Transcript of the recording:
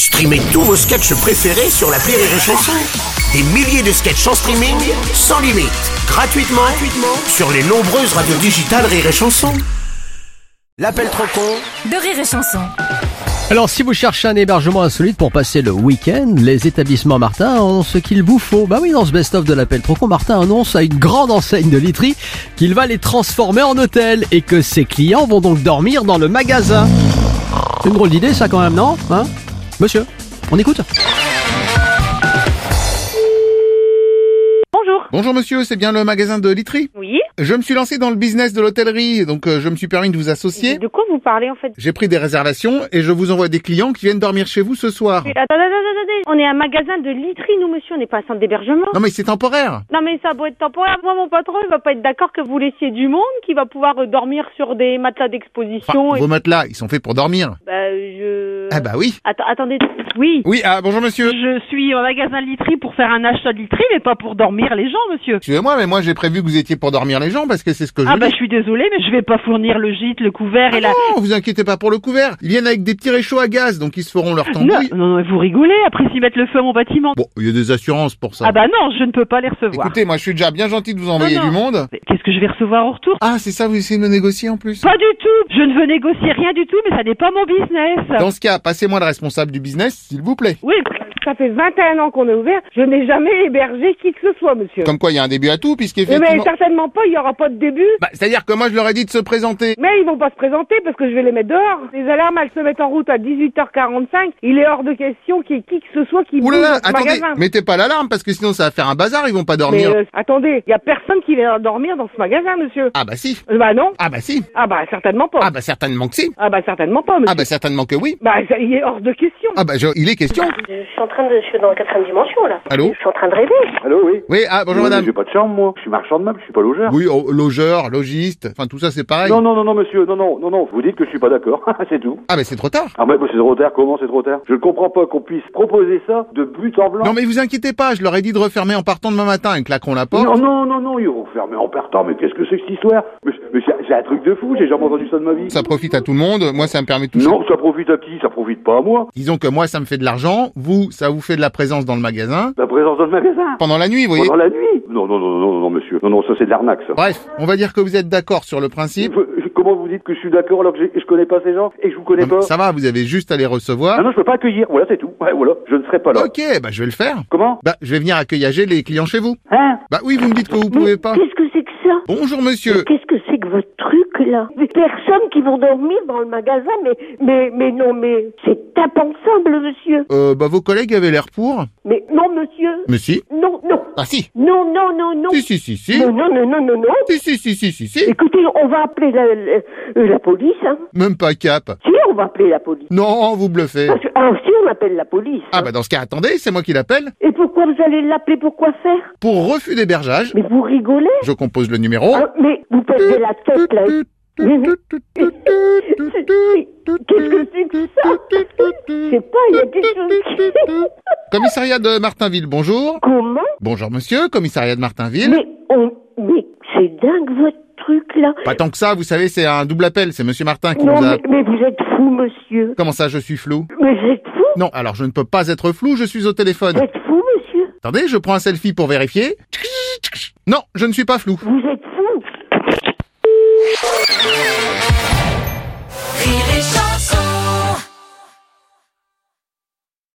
Streamez tous vos sketchs préférés sur l'appli Rire et Chanson. Des milliers de sketchs en streaming, sans limite, gratuitement sur les nombreuses radios digitales Rire et Chanson. L'appel trop con de Rire et Chanson. Alors, si vous cherchez un hébergement insolite pour passer le week-end, les établissements Martin ont ce qu'il vous faut. Bah oui, dans ce best-of de l'appel trop con, Martin annonce à une grande enseigne de literie qu'il va les transformer en hôtel et que ses clients vont donc dormir dans le magasin. C'est une drôle d'idée, ça, quand même, non? Hein? Monsieur, on écoute? Bonjour monsieur, c'est bien le magasin de literie? Oui. Je me suis lancé dans le business de l'hôtellerie, donc je me suis permis de vous associer. De quoi vous parlez en fait? J'ai pris des réservations et je vous envoie des clients qui viennent dormir chez vous ce soir. Attendez. On est un magasin de literie, nous monsieur, on n'est pas un centre d'hébergement. Non mais c'est temporaire. Non mais ça doit être temporaire. Moi mon patron il va pas être d'accord que vous laissiez du monde qui va pouvoir dormir sur des matelas d'exposition. Enfin, vos matelas, ils sont faits pour dormir. Ah bah oui. Attendez. Oui. Oui, bonjour monsieur. Je suis au magasin de literie pour faire un achat de literie, mais pas pour dormir les gens, monsieur. Excusez-moi, mais moi j'ai prévu que vous étiez pour dormir les gens parce que c'est ce que je je suis désolée, mais je vais pas fournir le gîte, le couvert et la... Non, vous inquiétez pas pour le couvert. Ils viennent avec des petits réchauds à gaz, donc ils se feront leur tambouille. Non, vous rigolez, après s'ils mettent le feu à mon bâtiment. Bon, il y a des assurances pour ça. Ah bah non, je ne peux pas les recevoir. Écoutez, moi je suis déjà bien gentil de vous envoyer du monde. Mais qu'est-ce que je vais recevoir en retour? Ah, c'est ça, vous essayez de me négocier en plus? Pas du tout. Je ne veux négocier rien du tout, mais ça n'est pas mon business. Dans ce cas, passez-moi le responsable du business, s'il vous plaît. Oui, ça fait 21 ans qu'on est ouvert. Je n'ai jamais hébergé qui que ce soit, monsieur. Comme quoi, il y a un début à tout, puisqu'effectivement... Mais certainement pas, il n'y aura pas de début. C'est-à-dire que moi, je leur ai dit de se présenter. Mais ils vont pas se présenter parce que je vais les mettre dehors. Les alarmes, elles se mettent en route à 18h45. Il est hors de question qu'il y ait qui que ce soit qui bouge dans ce attendez, magasin. mettez pas l'alarme, parce que sinon ça va faire un bazar, ils vont pas dormir. Mais attendez, il y a personne qui va dormir dans ce magasin, monsieur. Ah bah si. Bah non. Ah bah si. Ah bah certainement pas. Ah bah certainement que si. Ah bah certainement pas, monsieur. Ah bah certainement que oui. Bah il est hors de question. Ah bah il est question. Je suis dans la 4e dimension, là. Allô? Je suis en train de rêver. Allô, oui. Oui, bonjour madame. J'ai pas de chambre, moi. Je suis marchand de meubles, je suis pas logeur. Oui, logeur, logiste, enfin tout ça c'est pareil. Non, monsieur, non. Vous dites que je suis pas d'accord, c'est tout. Ah bah c'est trop tard. Ah bah c'est trop tard, comment c'est trop tard? Je ne comprends pas qu'on puisse proposer ça de but en blanc. Non mais vous inquiétez pas, je leur ai dit de refermer en partant demain matin, ils claqueront la porte. Non, ils vont fermer en partant, mais qu'est-ce que c'est que cette histoire? Mais c'est un truc de fou, j'ai jamais entendu ça de ma vie. Ça profite à tout le monde, moi ça me permet de toucher. Non, ça profite à qui? Ça profite pas à moi. Disons que moi ça me fait de l'argent, vous, ça vous fait de la présence dans le magasin. La présence dans le magasin? Pendant la nuit, vous voyez. Pendant la nuit? Non, monsieur. Non, ça c'est de l'arnaque, ça. Bref, on va dire que vous êtes d'accord sur le principe. Comment vous dites que je suis d'accord alors que je connais pas ces gens et que je vous connais pas? Ça va, vous avez juste à les recevoir. Non, je peux pas accueillir. Voilà, c'est tout. Ouais, voilà, je ne serai pas là. Ok, je vais le faire. Comment? Je vais venir accueillir les clients chez vous. Hein? Oui, vous me dites que vous pouvez pas. Qu'est-ce que c'est que ça? Bonjour monsieur. Qu'est-ce que c'est que votre truc, là? Des personnes qui vont dormir dans le magasin, mais non, mais c'est impensable, monsieur. Vos collègues avaient l'air pour. Mais non, monsieur. Mais si. Non. Ah si. Non. Si. Non. Si. Écoutez, on va appeler la police, hein. Même pas cap. Si, on va appeler la police. Non, vous bluffez. Si on appelle la police. Dans ce cas, attendez, c'est moi qui l'appelle. Et pourquoi vous allez l'appeler? Pour quoi faire? Pour refus d'hébergeage. Mais vous rigolez? Je compose le numéro. Mais vous perdez la tête, là. Qu'est-ce que c'est que ça? Je sais pas, il y a quelque chose. Commissariat de Martinville, bonjour. Comment? Bonjour monsieur, commissariat de Martinville. Mais c'est dingue votre truc là. Pas tant que ça, vous savez, c'est un double appel, c'est monsieur Martin qui nous a... mais vous êtes fou, monsieur. Comment ça, je suis flou? Mais vous êtes fou? Non, alors je ne peux pas être flou, je suis au téléphone. Vous êtes fou, monsieur? Attendez, je prends un selfie pour vérifier. Non, je ne suis pas flou. Vous êtes